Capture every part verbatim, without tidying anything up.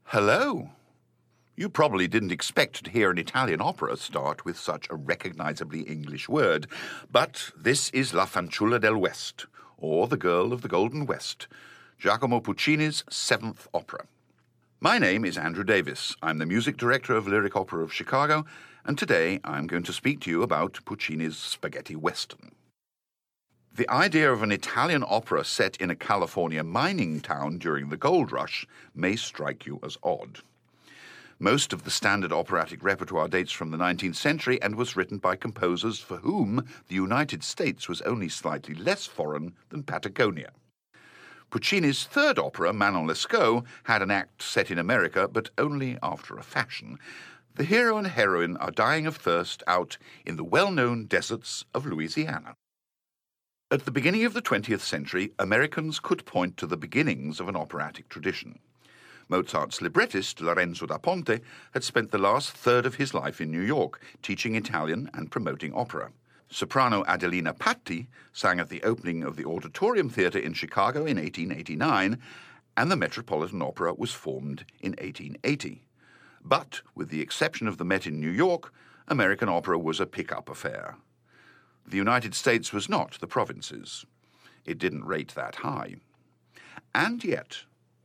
Hello. You probably didn't expect to hear an Italian opera start with such a recognizably English word, but this is La Fanciulla del West, or The Girl of the Golden West, Giacomo Puccini's seventh opera. My name is Andrew Davis. I'm the music director of Lyric Opera of Chicago, and today I'm going to speak to you about Puccini's spaghetti western. The idea of an Italian opera set in a California mining town during the gold rush may strike you as odd. Most of the standard operatic repertoire dates from the nineteenth century and was written by composers for whom the United States was only slightly less foreign than Patagonia. Puccini's third opera, Manon Lescaut, had an act set in America, but only after a fashion. The hero and heroine are dying of thirst out in the well-known deserts of Louisiana. At the beginning of the twentieth century, Americans could point to the beginnings of an operatic tradition. Mozart's librettist, Lorenzo da Ponte, had spent the last third of his life in New York, teaching Italian and promoting opera. Soprano Adelina Patti sang at the opening of the Auditorium Theatre in Chicago in eighteen eighty-nine, and the Metropolitan Opera was formed in eighteen eighty. But, with the exception of the Met in New York, American opera was a pick-up affair. The United States was not the provinces. It didn't rate that high. And yet,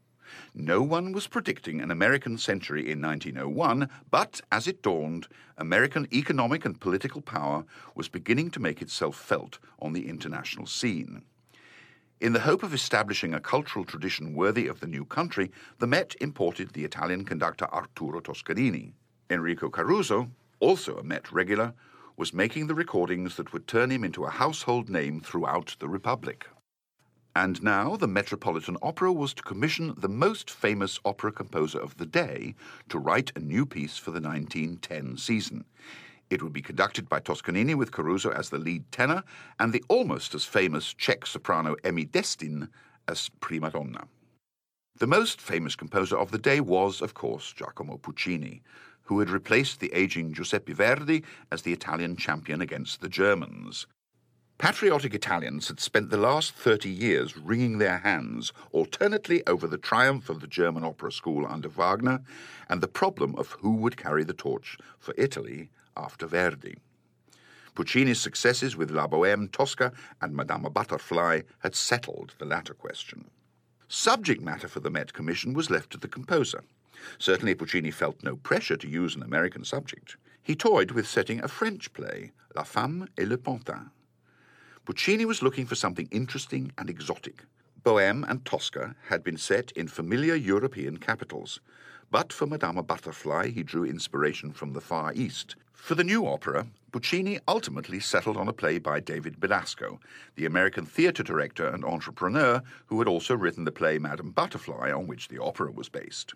no one was predicting an American century in nineteen oh one, but as it dawned, American economic and political power was beginning to make itself felt on the international scene. In the hope of establishing a cultural tradition worthy of the new country, the Met imported the Italian conductor Arturo Toscanini. Enrico Caruso, also a Met regular, was making the recordings that would turn him into a household name throughout the Republic. And now the Metropolitan Opera was to commission the most famous opera composer of the day to write a new piece for the nineteen ten season. It would be conducted by Toscanini with Caruso as the lead tenor and the almost as famous Czech soprano Emmy Destin as prima donna. The most famous composer of the day was, of course, Giacomo Puccini, who had replaced the aging Giuseppe Verdi as the Italian champion against the Germans. Patriotic Italians had spent the last thirty years wringing their hands alternately over the triumph of the German opera school under Wagner and the problem of who would carry the torch for Italy after Verdi. Puccini's successes with La Bohème, Tosca, and Madama Butterfly had settled the latter question. Subject matter for the Met Commission was left to the composer. Certainly Puccini felt no pressure to use an American subject. He toyed with setting a French play, La Femme et le Pantin. Puccini was looking for something interesting and exotic. Bohème and Tosca had been set in familiar European capitals, but for Madama Butterfly he drew inspiration from the Far East. For the new opera, Puccini ultimately settled on a play by David Belasco, the American theatre director and entrepreneur who had also written the play Madame Butterfly, on which the opera was based.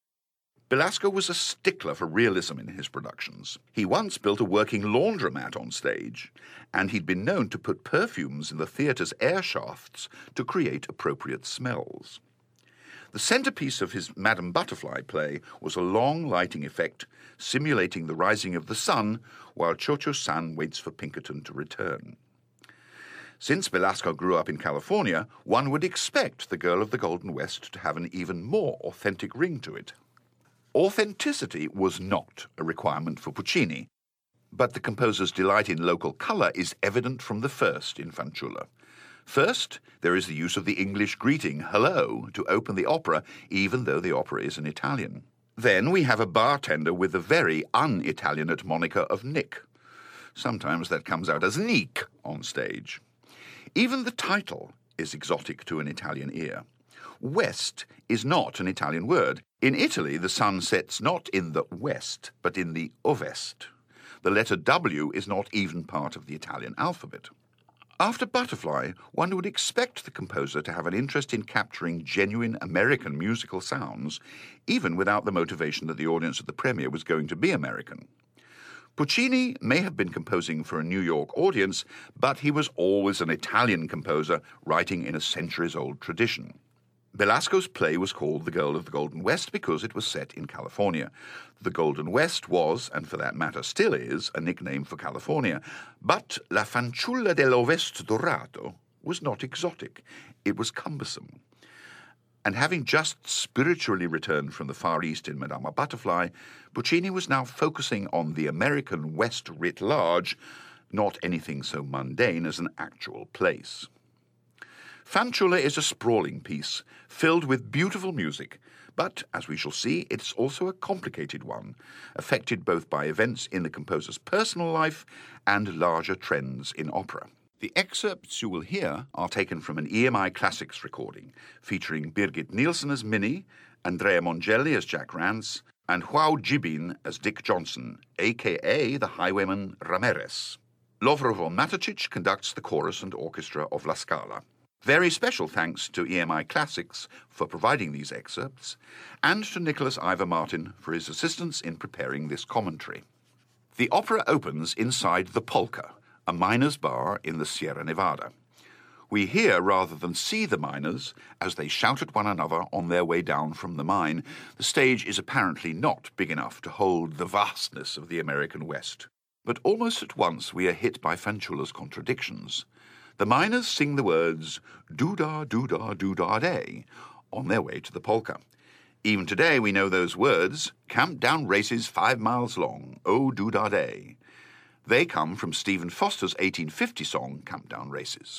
Belasco was a stickler for realism in his productions. He once built a working laundromat on stage, and he'd been known to put perfumes in the theatre's air shafts to create appropriate smells. The centerpiece of his Madame Butterfly play was a long lighting effect simulating the rising of the sun while Cho-Cho-san waits for Pinkerton to return. Since Belasco grew up in California, one would expect The Girl of the Golden West to have an even more authentic ring to it. Authenticity was not a requirement for Puccini, but the composer's delight in local colour is evident from the first in Fanciulla. First, there is the use of the English greeting, hello, to open the opera, even though the opera is in Italian. Then we have a bartender with the very un-Italianate moniker of Nick. Sometimes that comes out as Nick on stage. Even the title is exotic to an Italian ear. West is not an Italian word. In Italy, the sun sets not in the west, but in the ovest. The letter W is not even part of the Italian alphabet. After Butterfly, one would expect the composer to have an interest in capturing genuine American musical sounds, even without the motivation that the audience at the premiere was going to be American. Puccini may have been composing for a New York audience, but he was always an Italian composer writing in a centuries-old tradition. Belasco's play was called The Girl of the Golden West because it was set in California. The Golden West was, and for that matter still is, a nickname for California. But La Fanciulla dell'Ovest Dorato was not exotic. It was cumbersome. and having just spiritually returned from the Far East in Madama Butterfly, Puccini was now focusing on the American West writ large, not anything so mundane as an actual place. Fanciulla is a sprawling piece, filled with beautiful music, but, as we shall see, it's also a complicated one, affected both by events in the composer's personal life and larger trends in opera. The excerpts you will hear are taken from an E M I Classics recording, featuring Birgit Nielsen as Minnie, Andrea Mongelli as Jack Rance, and João Jibin as Dick Johnson, a k a the highwayman Ramirez. Lovro von Matočić conducts the chorus and orchestra of La Scala. Very special thanks to E M I Classics for providing these excerpts, and to Nicholas Ivor Martin for his assistance in preparing this commentary. The opera opens inside the Polka, a miners' bar in the Sierra Nevada. We hear rather than see the miners as they shout at one another on their way down from the mine. The stage is apparently not big enough to hold the vastness of the American West. But almost at once we are hit by Fanciulla's contradictions. The miners sing the words "doo-da, doo-da, doo-da day" on their way to the polka. Even today we know those words, "Camp down races five miles long, oh doo-da day." They come from Stephen Foster's eighteen fifty song, Camp Down Races.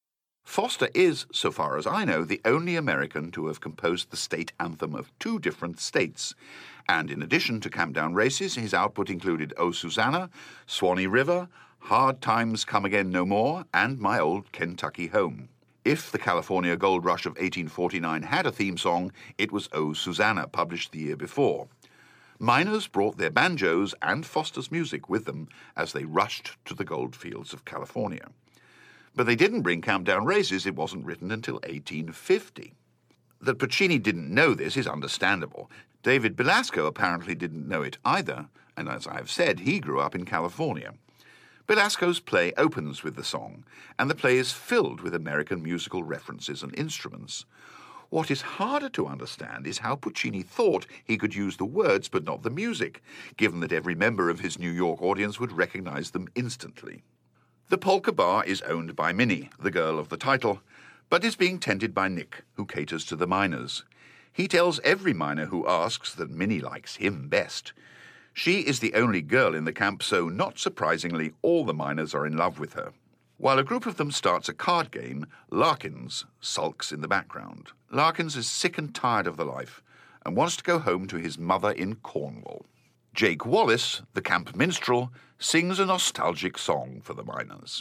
Foster is, so far as I know, the only American to have composed the state anthem of two different states, and in addition to Camp Down Races, his output included Oh Susanna, Swanee River, Hard Times Come Again No More, and My Old Kentucky Home. If the California Gold Rush of eighteen forty-nine had a theme song, it was Oh Susanna, published the year before. Miners brought their banjos and Foster's music with them as they rushed to the gold fields of California. But they didn't bring Camp Down Races. It wasn't written until eighteen fifty. That Puccini didn't know this is understandable. David Belasco apparently didn't know it either, and as I've said, he grew up in California. Belasco's play opens with the song, and the play is filled with American musical references and instruments. What is harder to understand is how Puccini thought he could use the words but not the music, given that every member of his New York audience would recognize them instantly. The polka bar is owned by Minnie, the girl of the title, but is being tended by Nick, who caters to the miners. He tells every miner who asks that Minnie likes him best. She is the only girl in the camp, so not surprisingly, all the miners are in love with her. While a group of them starts a card game, Larkins sulks in the background. Larkins is sick and tired of the life and wants to go home to his mother in Cornwall. Jake Wallace, the camp minstrel, sings a nostalgic song for the miners.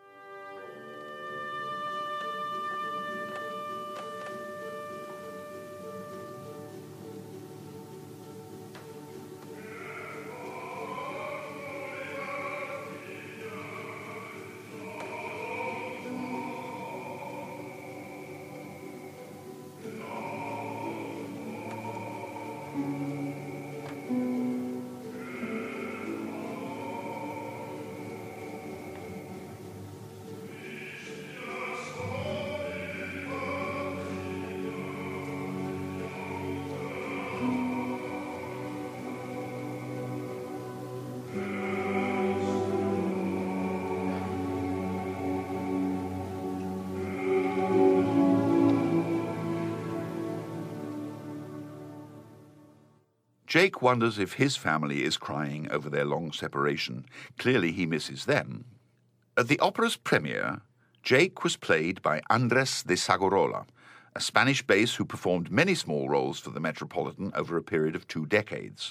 Jake wonders if his family is crying over their long separation. Clearly he misses them. At the opera's premiere, Jake was played by Andres de Sagorola, a Spanish bass who performed many small roles for the Metropolitan over a period of two decades.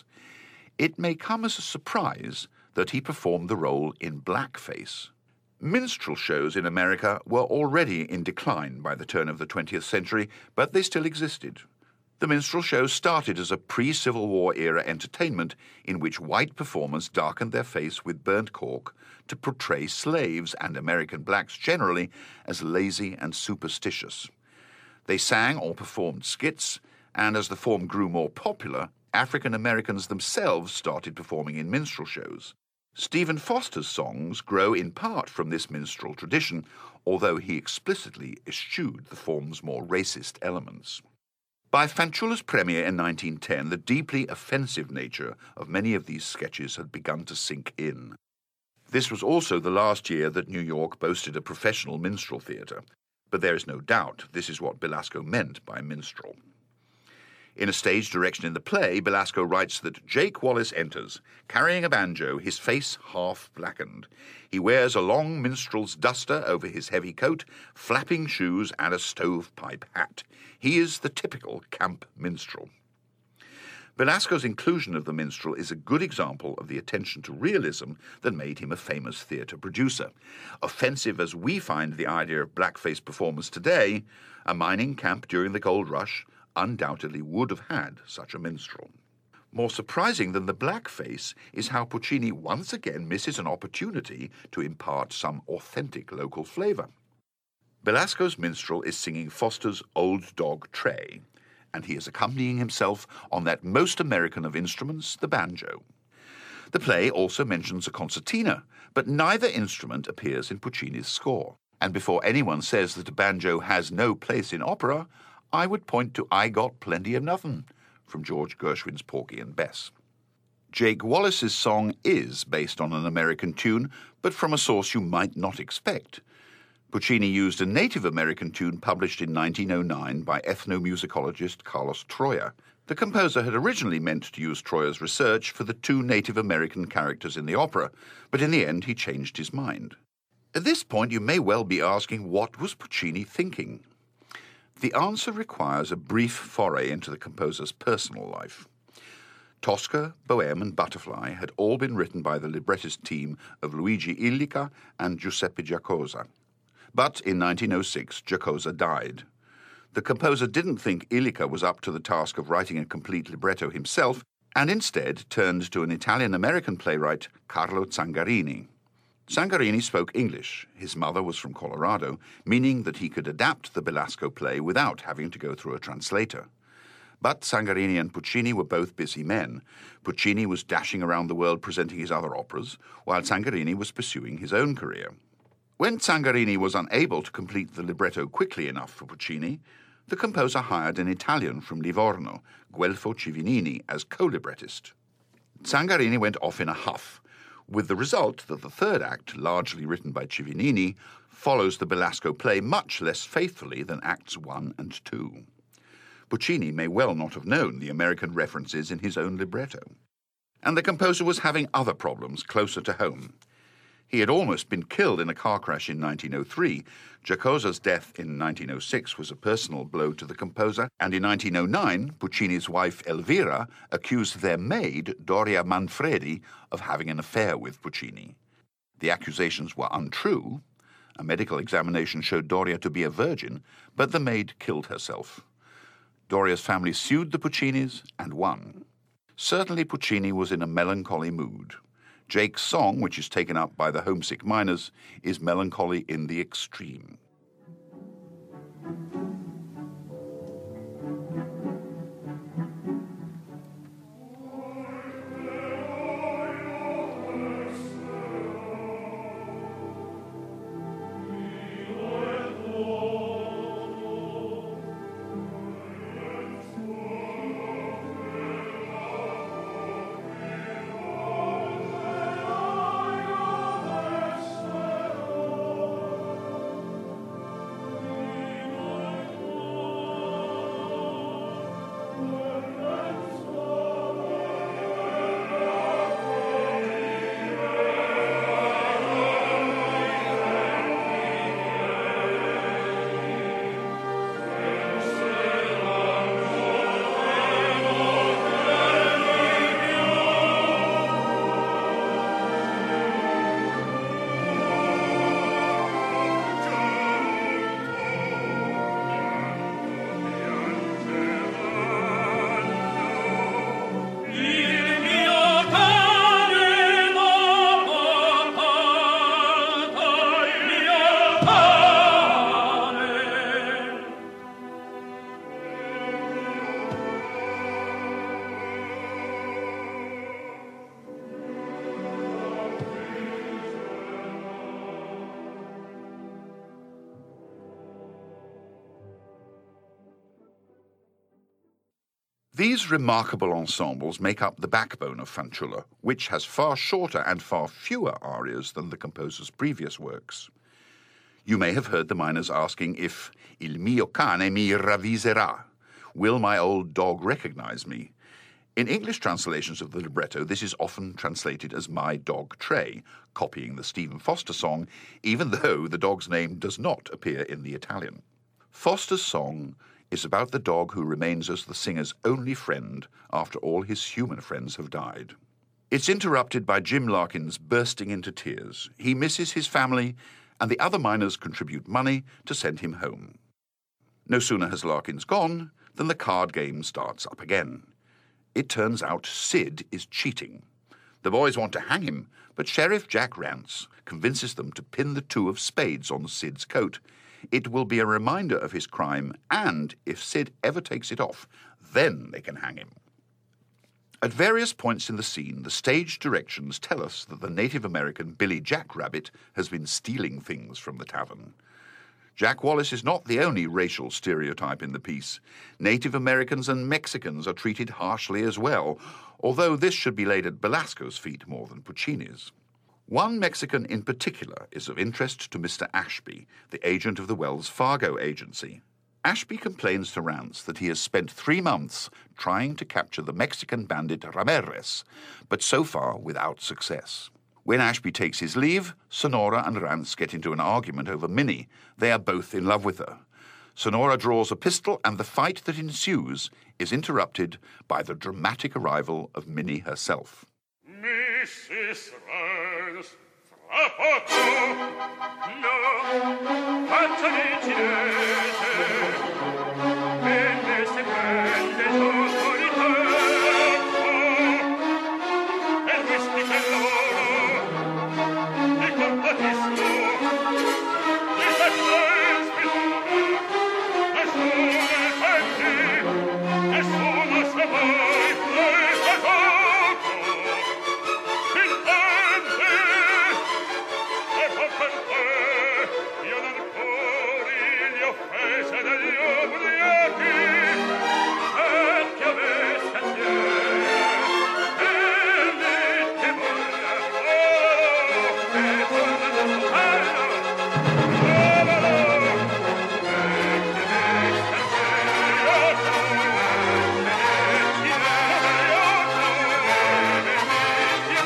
It may come as a surprise that he performed the role in blackface. Minstrel shows in America were already in decline by the turn of the twentieth century, but they still existed. The minstrel show started as a pre-Civil War era entertainment in which white performers darkened their face with burnt cork to portray slaves and American blacks generally as lazy and superstitious. They sang or performed skits, and as the form grew more popular, African Americans themselves started performing in minstrel shows. Stephen Foster's songs grow in part from this minstrel tradition, although he explicitly eschewed the form's more racist elements. By Fanciulla's premiere in nineteen ten, the deeply offensive nature of many of these sketches had begun to sink in. This was also the last year that New York boasted a professional minstrel theatre, but there is no doubt this is what Belasco meant by minstrel. In a stage direction in the play, Belasco writes that Jake Wallace enters, carrying a banjo, his face half blackened. He wears a long minstrel's duster over his heavy coat, flapping shoes, and a stovepipe hat. He is the typical camp minstrel. Belasco's inclusion of the minstrel is a good example of the attention to realism that made him a famous theatre producer. Offensive as we find the idea of blackface performers today, a mining camp during the gold rush undoubtedly would have had such a minstrel. More surprising than the blackface is how Puccini once again misses an opportunity to impart some authentic local flavour. Belasco's minstrel is singing Foster's Old Dog Tray, and he is accompanying himself on that most American of instruments, the banjo. The play also mentions a concertina, but neither instrument appears in Puccini's score. And before anyone says that a banjo has no place in opera, I would point to I Got Plenty of Nothin' from George Gershwin's Porgy and Bess. Jake Wallace's song is based on an American tune, but from a source you might not expect. Puccini used a Native American tune published in nineteen oh nine by ethnomusicologist Carlos Troya. The composer had originally meant to use Troya's research for the two Native American characters in the opera, but in the end he changed his mind. At this point you may well be asking, what was Puccini thinking? The answer requires a brief foray into the composer's personal life. Tosca, Bohème, and Butterfly had all been written by the librettist team of Luigi Illica and Giuseppe Giacosa. But in nineteen oh six, Giacosa died. The composer didn't think Illica was up to the task of writing a complete libretto himself, and instead turned to an Italian-American playwright, Carlo Zangarini. Zangarini spoke English. His mother was from Colorado, meaning that he could adapt the Belasco play without having to go through a translator. But Zangarini and Puccini were both busy men. Puccini was dashing around the world presenting his other operas, while Zangarini was pursuing his own career. When Zangarini was unable to complete the libretto quickly enough for Puccini, the composer hired an Italian from Livorno, Guelfo Civinini, as co-librettist. Zangarini went off in a huff, with the result that the third act, largely written by Civinini, follows the Belasco play much less faithfully than Acts one and two. Puccini may well not have known the American references in his own libretto. And the composer was having other problems closer to home. He had almost been killed in a car crash in nineteen oh three. Giacosa's death in nineteen oh six was a personal blow to the composer, and in nineteen oh nine, Puccini's wife Elvira accused their maid, Doria Manfredi, of having an affair with Puccini. The accusations were untrue. A medical examination showed Doria to be a virgin, but the maid killed herself. Doria's family sued the Puccinis and won. Certainly Puccini was in a melancholy mood. Jake's song, which is taken up by the homesick miners, is melancholy in the extreme. These remarkable ensembles make up the backbone of Fanciulla, which has far shorter and far fewer arias than the composer's previous works. You may have heard the miners asking if il mio cane mi ravviserà. Will my old dog recognize me? In English translations of the libretto, this is often translated as my dog Tray, copying the Stephen Foster song, even though the dog's name does not appear in the Italian. Foster's song is about the dog who remains as the singer's only friend after all his human friends have died. It's interrupted by Jim Larkins bursting into tears. He misses his family, and the other miners contribute money to send him home. No sooner has Larkins gone than the card game starts up again. It turns out Sid is cheating. The boys want to hang him, but Sheriff Jack Rance convinces them to pin the two of spades on Sid's coat. It will be a reminder of his crime, and if Sid ever takes it off, then they can hang him. At various points in the scene, the stage directions tell us that the Native American Billy Jack Rabbit has been stealing things from the tavern. Jack Wallace is not the only racial stereotype in the piece. Native Americans and Mexicans are treated harshly as well, although this should be laid at Belasco's feet more than Puccini's. One Mexican in particular is of interest to Mister Ashby, the agent of the Wells Fargo agency. Ashby complains to Rance that he has spent three months trying to capture the Mexican bandit Ramirez, but so far without success. When Ashby takes his leave, Sonora and Rance get into an argument over Minnie. They are both in love with her. Sonora draws a pistol, and the fight that ensues is interrupted by the dramatic arrival of Minnie herself. Missus Rance, fra poco, no, faccia l'incidente, venne se prende l'autorità, e questi che lavoro, di compatisco, di faccia spirare, nessuno effetti, nessuno sapoi, e fa poco, intende, e fa per te, io non curi le offese degli ubriachi, e che avesse assieme, e lì ti vorrà, oh, e torna da sottano, oh, oh, oh, e che avesse assieme, oh, oh, e ci vede, oh, oh, e mi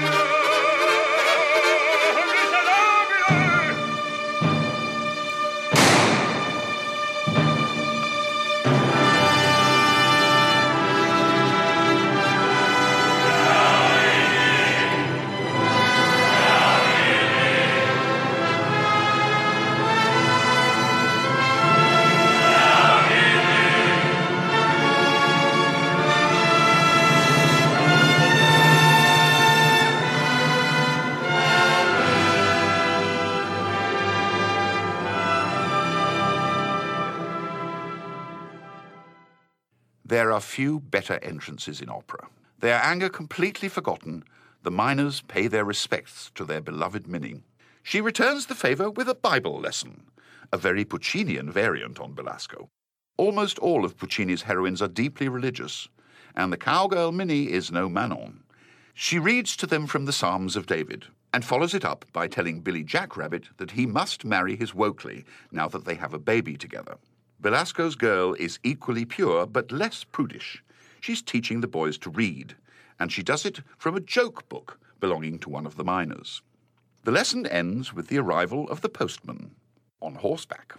There are few better entrances in opera. Their anger completely forgotten, the miners pay their respects to their beloved Minnie. She returns the favour with a Bible lesson, a very Puccinian variant on Belasco. Almost all of Puccini's heroines are deeply religious, and the cowgirl Minnie is no Manon. She reads to them from the Psalms of David, and follows it up by telling Billy Jack Rabbit that he must marry his Wokeley now that they have a baby together. Belasco's girl is equally pure, but less prudish. She's teaching the boys to read, and she does it from a joke book belonging to one of the miners. The lesson ends with the arrival of the postman, on horseback.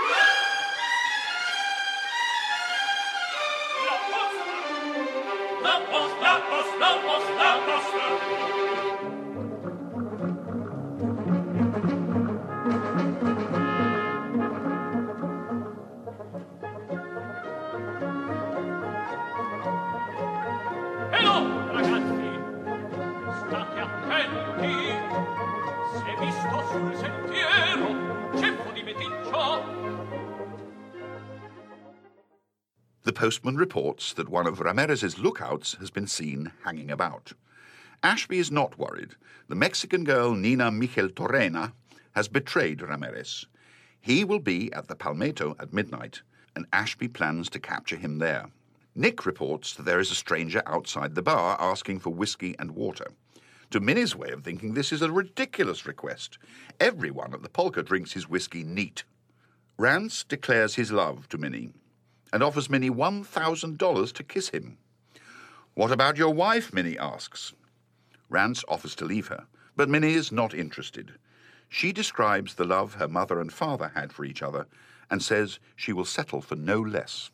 La posta, la posta, la posta, la posta. E no, ragazzi, state attenti. Se visto sul sentiero, ceppo di meticcio. The postman reports that one of Ramirez's lookouts has been seen hanging about. Ashby is not worried. The Mexican girl Nina Micheltorena has betrayed Ramirez. He will be at the Palmetto at midnight, and Ashby plans to capture him there. Nick reports that there is a stranger outside the bar asking for whiskey and water. To Minnie's way of thinking, this is a ridiculous request. Everyone at the polka drinks his whiskey neat. Rance declares his love to Minnie and offers Minnie one thousand dollars to kiss him. What about your wife? Minnie asks. Rance offers to leave her, but Minnie is not interested. She describes the love her mother and father had for each other and says she will settle for no less.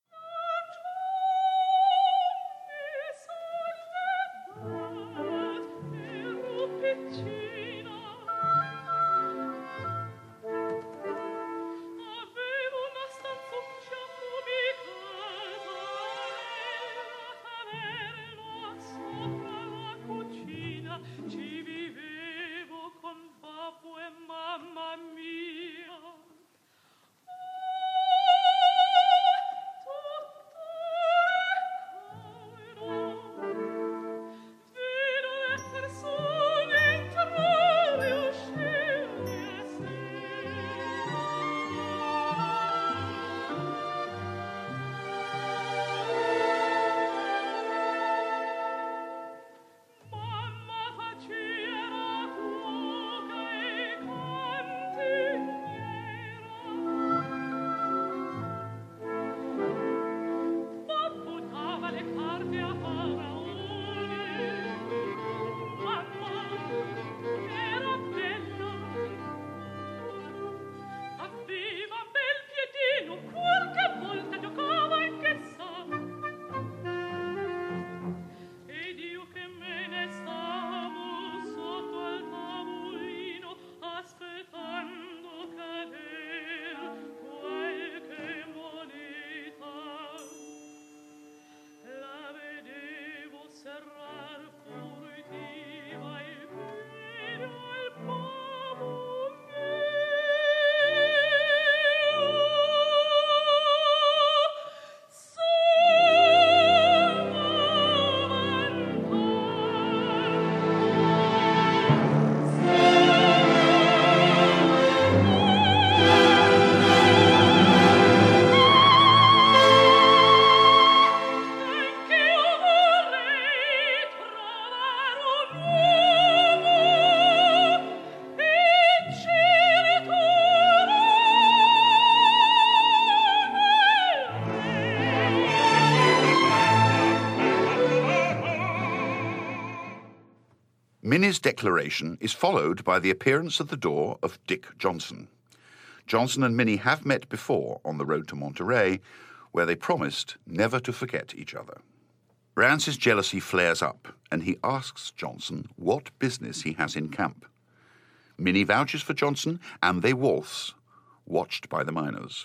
Minnie's declaration is followed by the appearance at the door of Dick Johnson. Johnson and Minnie have met before on the road to Monterey, where they promised never to forget each other. Rance's jealousy flares up, and he asks Johnson what business he has in camp. Minnie vouches for Johnson, and they waltz, watched by the miners.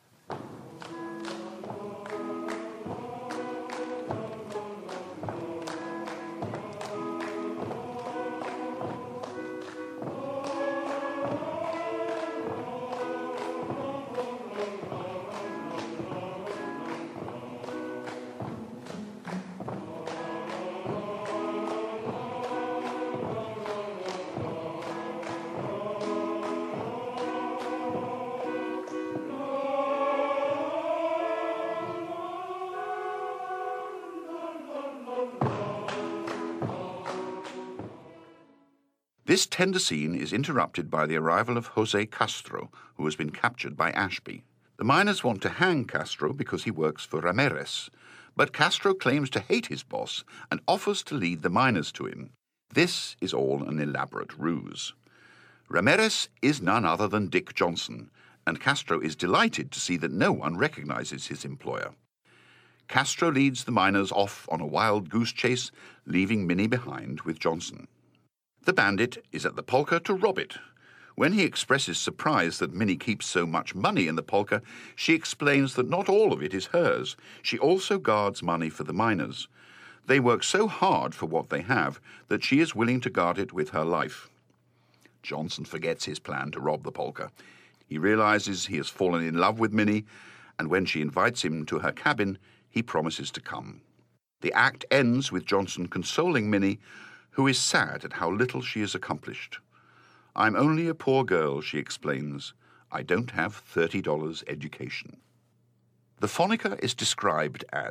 This tender scene is interrupted by the arrival of José Castro, who has been captured by Ashby. The miners want to hang Castro because he works for Ramirez, but Castro claims to hate his boss and offers to lead the miners to him. This is all an elaborate ruse. Ramirez is none other than Dick Johnson, and Castro is delighted to see that no one recognizes his employer. Castro leads the miners off on a wild goose chase, leaving Minnie behind with Johnson. The bandit is at the polka to rob it. When he expresses surprise that Minnie keeps so much money in the polka, she explains that not all of it is hers. She also guards money for the miners. They work so hard for what they have that she is willing to guard it with her life. Johnson forgets his plan to rob the polka. He realizes he has fallen in love with Minnie, and when she invites him to her cabin, he promises to come. The act ends with Johnson consoling Minnie, who is sad at how little she has accomplished. "I'm only a poor girl," she explains. "I don't have thirty dollars education." The Phonica is described as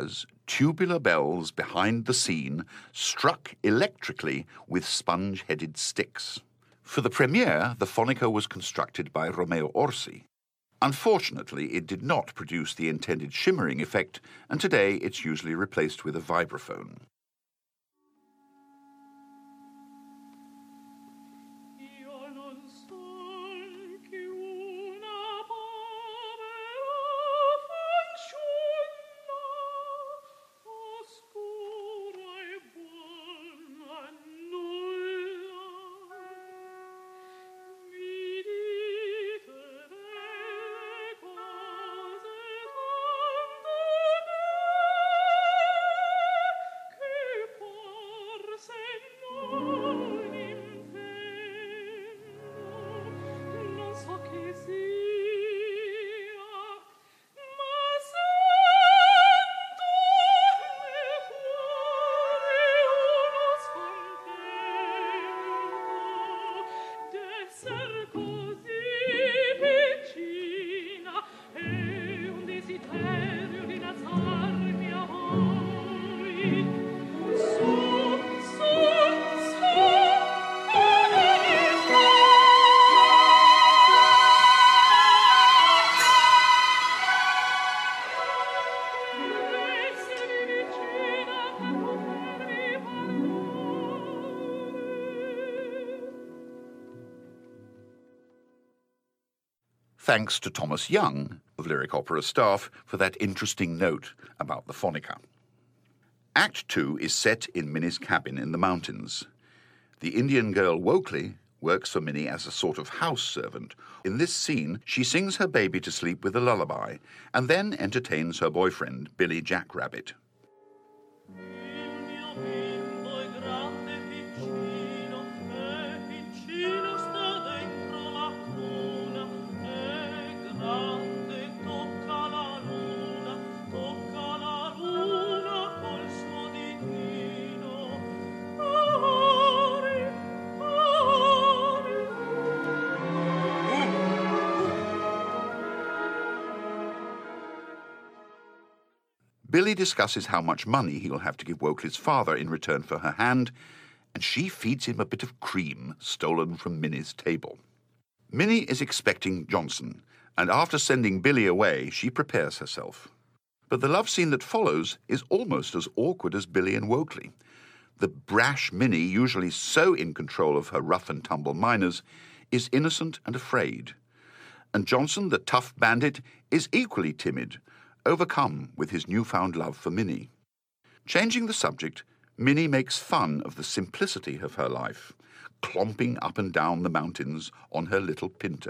tubular bells behind the scene struck electrically with sponge-headed sticks. For the premiere, the phonica was constructed by Romeo Orsi. Unfortunately, it did not produce the intended shimmering effect, and today it's usually replaced with a vibraphone. Thanks to Thomas Young of Lyric Opera Staff for that interesting note about the phonica. Act two is set in Minnie's cabin in the mountains. The Indian girl Wokley works for Minnie as a sort of house servant. In this scene, she sings her baby to sleep with a lullaby and then entertains her boyfriend, Billy Jackrabbit. Billy discusses how much money he'll have to give Wokley's father in return for her hand, and she feeds him a bit of cream stolen from Minnie's table. Minnie is expecting Johnson, and after sending Billy away, she prepares herself. But the love scene that follows is almost as awkward as Billy and Wokley. The brash Minnie, usually so in control of her rough-and-tumble miners, is innocent and afraid. And Johnson, the tough bandit, is equally timid, overcome with his newfound love for Minnie. Changing the subject, Minnie makes fun of the simplicity of her life, clomping up and down the mountains on her little pinto.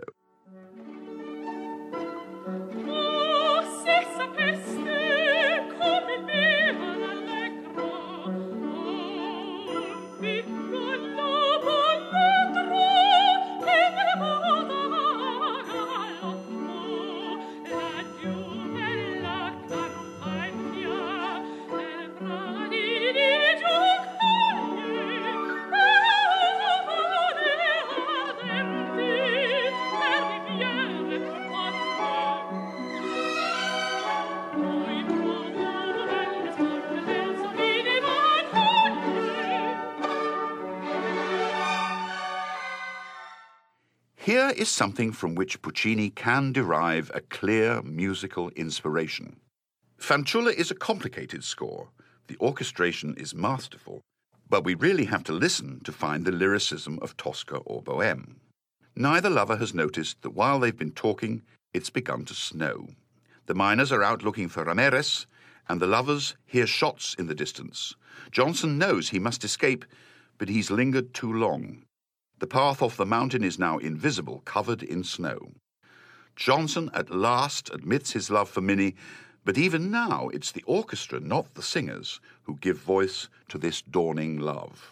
Here is something from which Puccini can derive a clear musical inspiration. Fanciulla is a complicated score. The orchestration is masterful, but we really have to listen to find the lyricism of Tosca or Bohème. Neither lover has noticed that while they've been talking, it's begun to snow. The miners are out looking for Ramirez, and the lovers hear shots in the distance. Johnson knows he must escape, but he's lingered too long. The path off the mountain is now invisible, covered in snow. Johnson at last admits his love for Minnie, but even now it's the orchestra, not the singers, who give voice to this dawning love.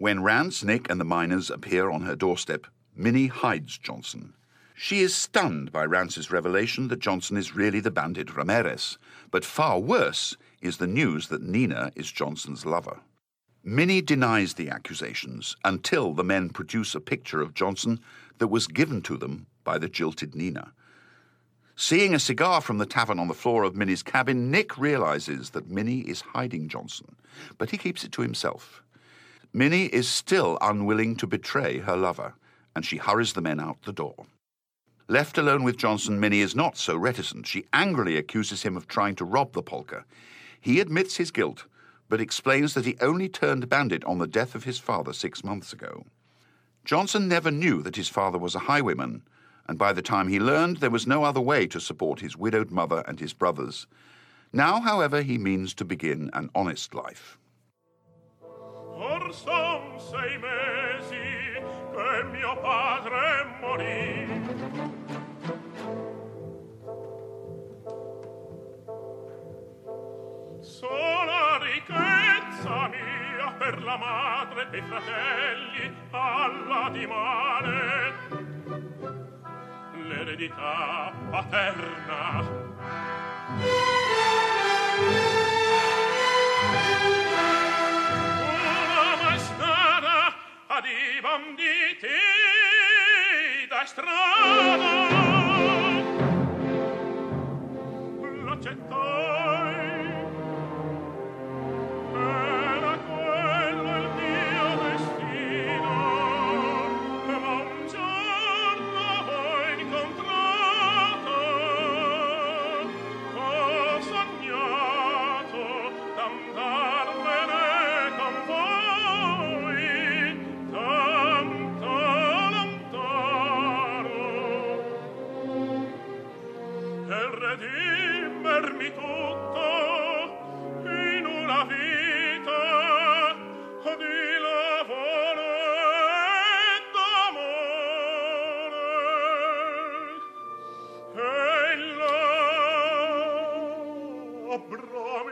When Rance, Nick, and the miners appear on her doorstep, Minnie hides Johnson. She is stunned by Rance's revelation that Johnson is really the bandit Ramirez, but far worse is the news that Nina is Johnson's lover. Minnie denies the accusations until the men produce a picture of Johnson that was given to them by the jilted Nina. Seeing a cigar from the tavern on the floor of Minnie's cabin, Nick realizes that Minnie is hiding Johnson, but he keeps it to himself. Minnie is still unwilling to betray her lover, and she hurries the men out the door. Left alone with Johnson, Minnie is not so reticent. She angrily accuses him of trying to rob the polka. He admits his guilt, but explains that he only turned bandit on the death of his father six months ago. Johnson never knew that his father was a highwayman, and by the time he learned, there was no other way to support his widowed mother and his brothers. Now, however, he means to begin an honest life. Or son sei mesi che mio padre morì. Sola ricchezza mia per la madre dei fratelli alla dimane, l'eredità paterna. Una maestra ad i banditi da strada l'accettai. Era quello il mio destino, ma un giorno ho incontrato, ho sognato d'andarmene con voi, tanto lontano, per redimermi tutto in una vita di lavoro e d'amore. E il labbro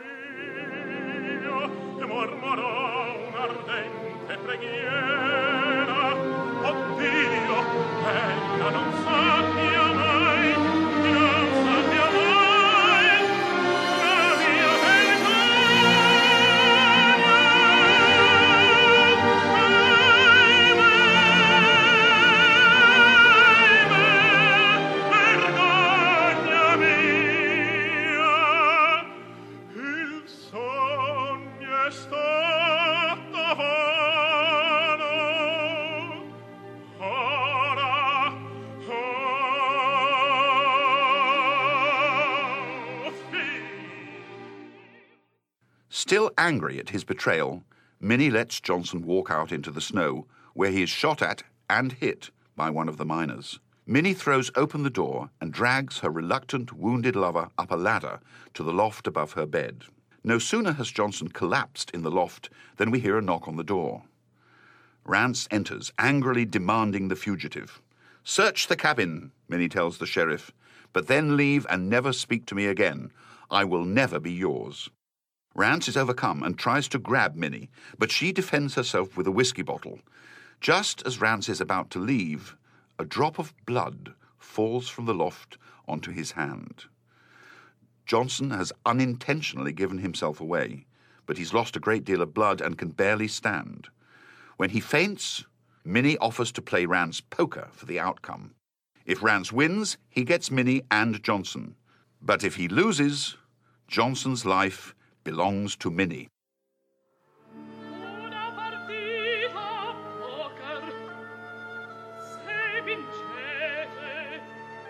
mio mormorò un'ardente preghiera. Oh Dio, ella non sappia mai, non sappia mai la mia vergogna mia. Il sogno è stato vano, ora, oh, fine. Still angry at his betrayal, Minnie lets Johnson walk out into the snow, where he is shot at and hit by one of the miners. Minnie throws open the door and drags her reluctant, wounded lover up a ladder to the loft above her bed. No sooner has Johnson collapsed in the loft than we hear a knock on the door. Rance enters, angrily demanding the fugitive. "Search the cabin," Minnie tells the sheriff, "but then leave and never speak to me again. I will never be yours." Rance is overcome and tries to grab Minnie, but she defends herself with a whiskey bottle. Just as Rance is about to leave, a drop of blood falls from the loft onto his hand. Johnson has unintentionally given himself away, but he's lost a great deal of blood and can barely stand. When he faints, Minnie offers to play Rance poker for the outcome. If Rance wins, he gets Minnie and Johnson. But if he loses, Johnson's life belongs to Minnie. Una partita poker, se vincete,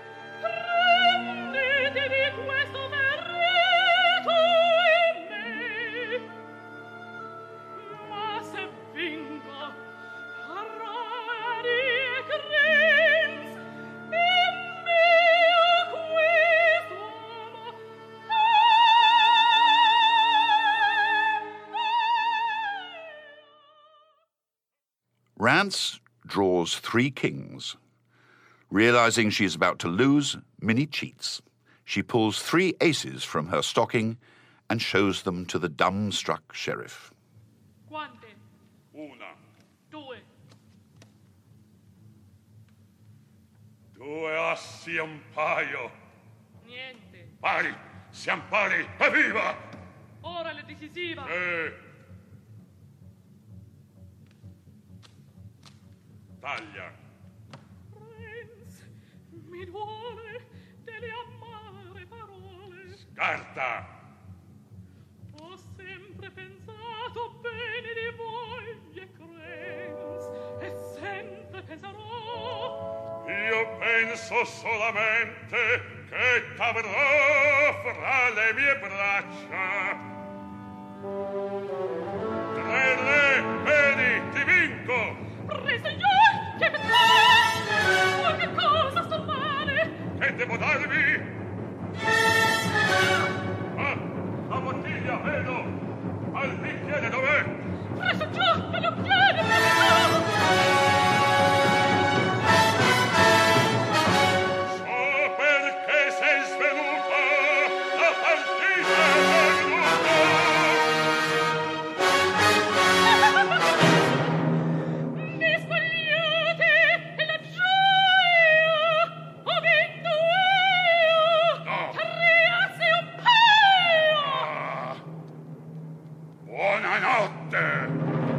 prendetevi questo berretto in me, ma se vinco, Harari e Grins, in mio quest'uomo, Rance draws three kings. Realizing she is about to lose, Minnie cheats. She pulls three aces from her stocking and shows them to the dumb-struck sheriff. Quante? Una. Due assi e un paio. Niente. Pari, siamo pari, evviva! Ora è decisiva. Eh. Taglia. Renz, mi duole delle amare parole. Carta. Ho sempre pensato bene di voi, e Renz, e sempre penserò. Io penso solamente che t'avrò fra le mie braccia. Tre re, vedi, ti vinco. Re, signor, che vedrò? Oh, che cosa sto male? Che devo darvi? Ah, la bottiglia, vedo. Al bicchiere dov'è? Preso giù, per l'occhiere, preso giù! So perché sei svenuta, la partita è venuta! Mi spogliate e la gioia! Ho vinto io! No. Tre assi e un paio! Ah. Buonanotte!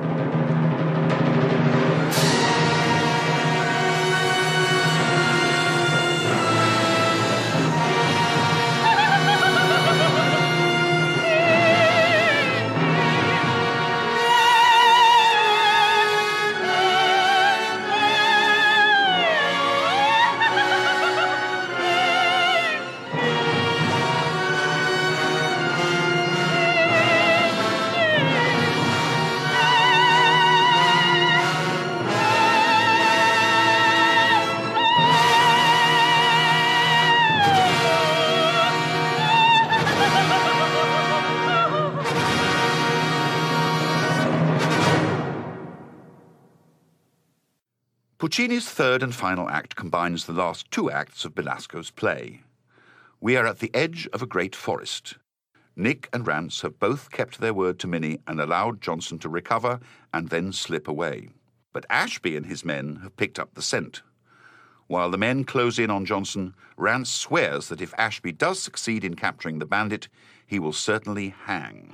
Puccini's third and final act combines the last two acts of Belasco's play. We are at the edge of a great forest. Nick and Rance have both kept their word to Minnie and allowed Johnson to recover and then slip away. But Ashby and his men have picked up the scent. While the men close in on Johnson, Rance swears that if Ashby does succeed in capturing the bandit, he will certainly hang.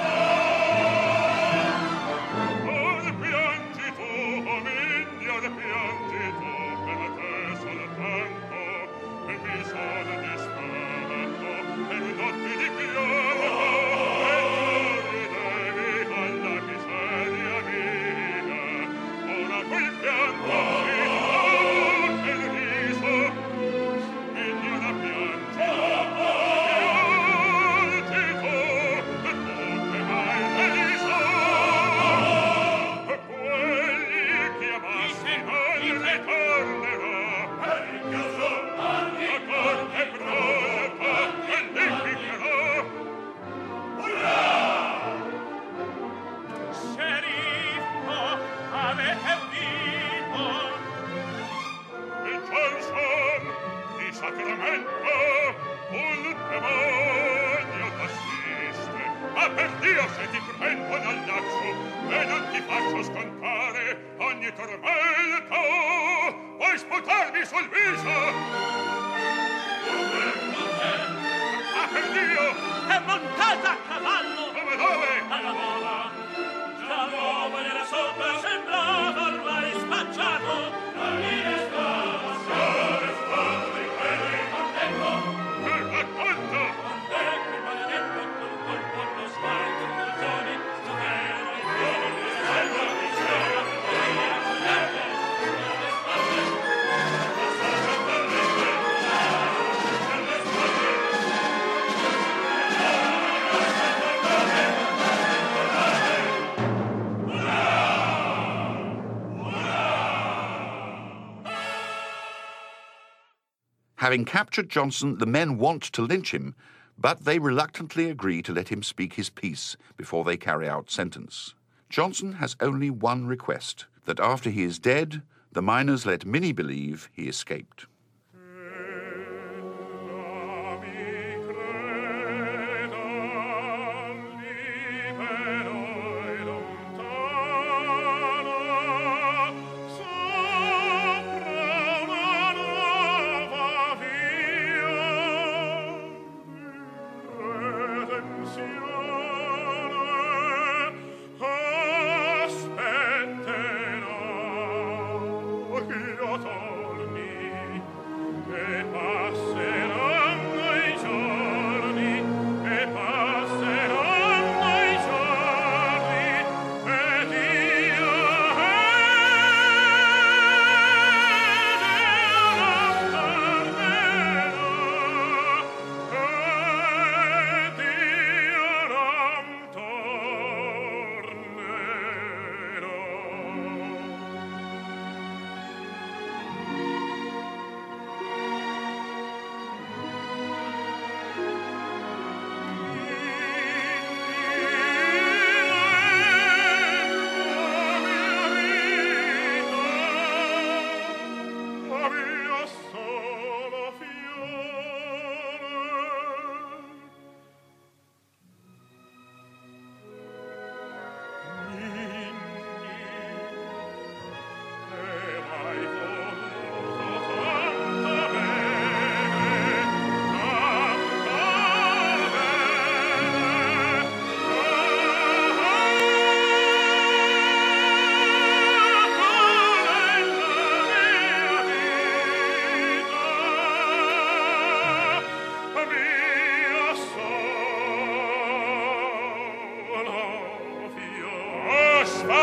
Having captured Johnson, the men want to lynch him, but they reluctantly agree to let him speak his piece before they carry out sentence. Johnson has only one request, that after he is dead, the miners let Minnie believe he escaped.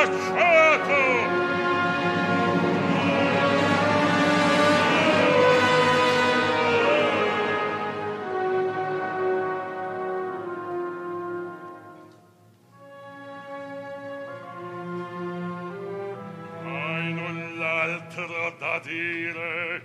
Cacciato! Hai null'altro da dire?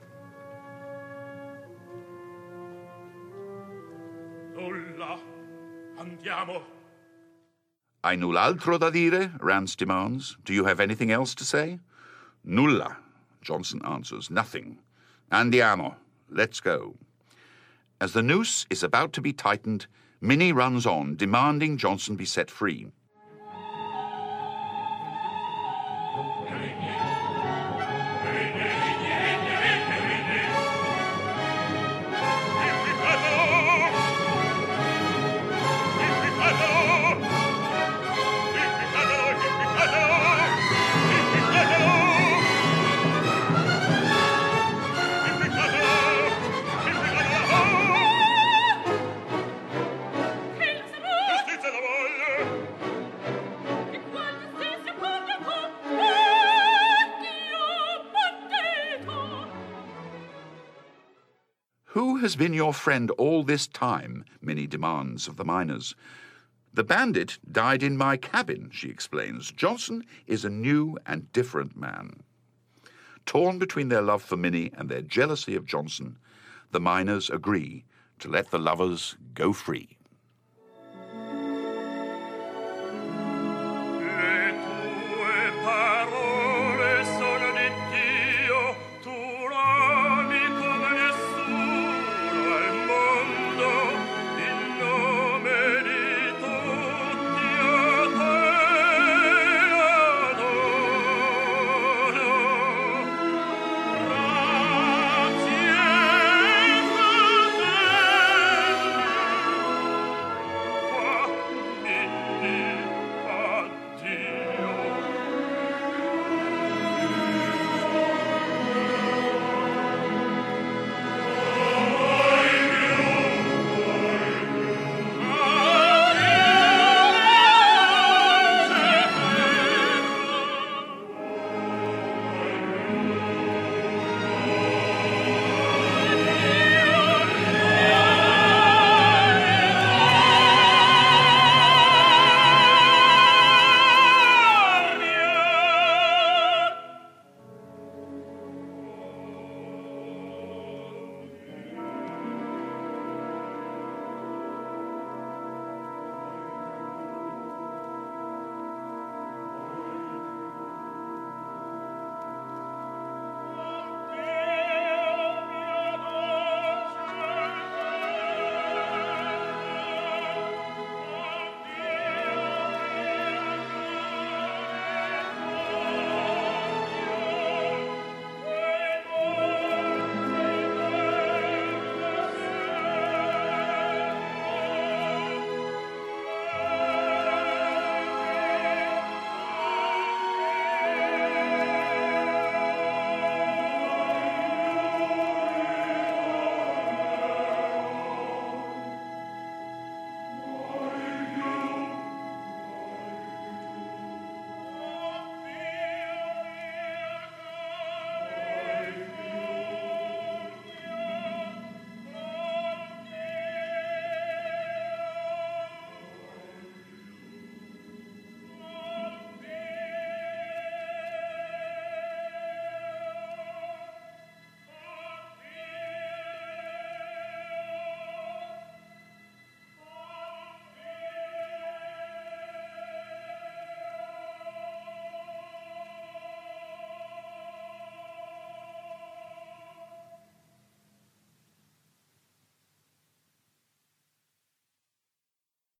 Nulla. Andiamo. Hai null'altro da dire? Rance demands. Do you have anything else to say? Nulla, Johnson answers. Nothing. Andiamo. Let's go. As the noose is about to be tightened, Minnie runs on, demanding Johnson be set free. Who has been your friend all this time? Minnie demands of the miners. The bandit died in my cabin, she explains. Johnson is a new and different man. Torn between their love for Minnie and their jealousy of Johnson, the miners agree to let the lovers go free.